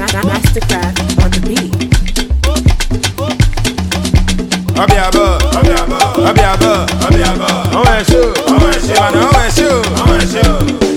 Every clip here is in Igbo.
Mastercraft on the beat. Obiabo, I want to show.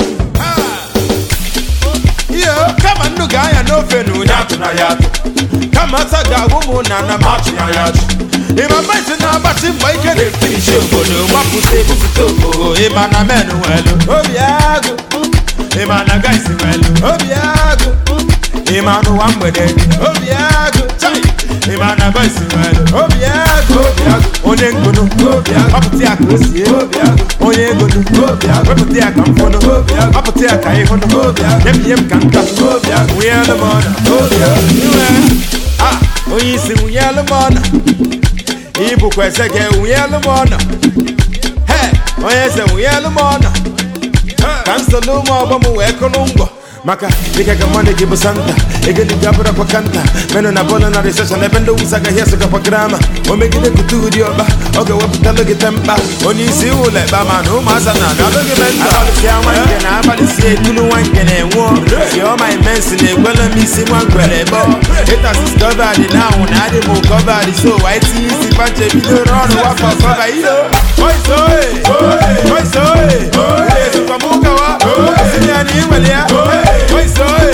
Yeah, come on, no guy, no fenu, na yato. Come on, saga woman, and a match na yato. In my mind, now, but in my can finish you for the wapu table to Imana Manuel, Obiago, Imana guys, Obiago, Imanu one with it, Obiago, Imana boys, Obiago, Onengono, Papatia, Onengono, Papatia, Campono, Papatia, Kaihono, MPM Canta, we are the money, we see we are the money. Ibu kweseke uyelu mona. Hey, oyese uyelu mona. Kansalo mo bamu ekonungo. Maka dika kamane kibu santa. Egeli gabura kwa kanta. Meno na bola na recession ebendo usaga yesu kwa grama. Omegide kutudi oba. Oge waputalo gitemba. Onisi ule ba manu masana. Naloge menta. Abali ya wange na abali siye tunu wange ne wo. Yo my mensi ne gwela misi mwangwele bo. Haters is covered now. Nadi mo covered so white easy panche video run wapa cover yo. Oi soe. Yesu kwa muka wa. Sinyani imelia. Oi soe.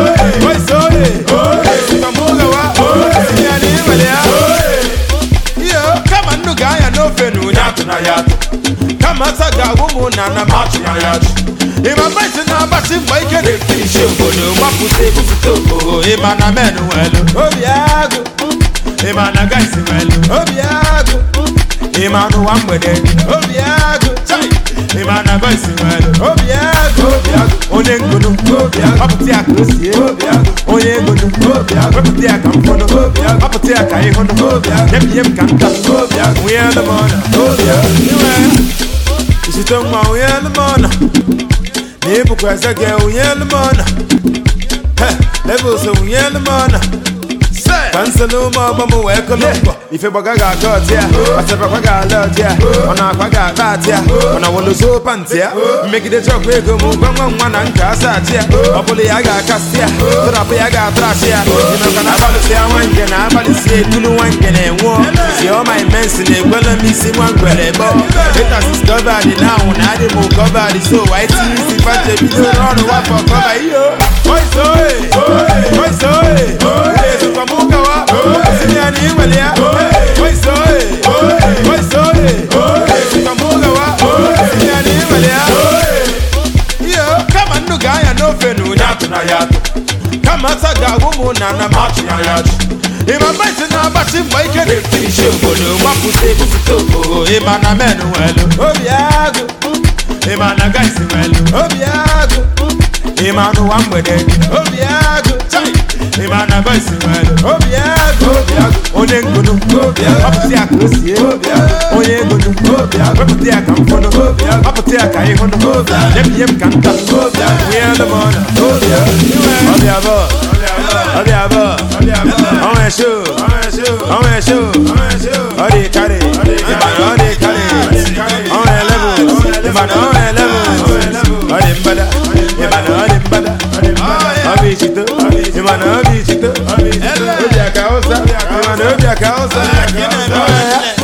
Yesu kwa muka wa. Sinyani imelia. Yo, kama nuga ya no fenu nyatu na yato. Kama saga wumu na machi na yato. Ima maiti na bati mwaike de finishe ukono. Wapu tebu fitoko. Ima na menu welu. Obiago. Ima na gaisi welu. Obiago. Ima no one with it. Obiago. Ima na gaisi welu. Obiago. Onengono. Papatia kusi. Onengono. Papatia kampono. Papatia kaihono. MPM Canta. We are the money. Isi tongma we are the money. Nibu kweseke we are the money. Levels we are the money. Cancelo mo bamu ekolongo. Ife bagaga got ya. Asepa kwaga lot ya. Ona kwaga bat ya. Ona wolo so pantia. Make it a chop we go mu gwangwa mwana nka asat ya. Opole ya ga cast ya. Trap ya ga trash ya. Ino kana balisi ya wange na balisi ya tunu wange ne wo. Si all my mensi ne gwela misi mwangwele bo. Haters is covered now. Nadi mo covered so white easy panche video run wapa cover yo. Oi soe. Yesu kwa muka wa. Sinyani imelia. Oi soe. Yesu kwa muka wa. Sinyani imelia. Yo, kama nuga ya no fenu nyatu na yato. Kama saga wumu na machi na yato. Ima maiti na bati mwaike de finishe ukono. Wapu tebu fitoko. Ima na menu welu. Obiago. Ima na gaisi welu. Obiago. Ima no one with it. Obiago. Ima na gaisi welu. Obiago. Onengono. Papatia kusi. Onengono. Papatia kampono. Papatia kaihono. MPM Canta. We are the money. Obiabo. I want to show. Odi carry. Odi carry. On a level. Odi mbada. Odi mbada. Obichito. Obichito. Obiaka osa. Obiaka osa.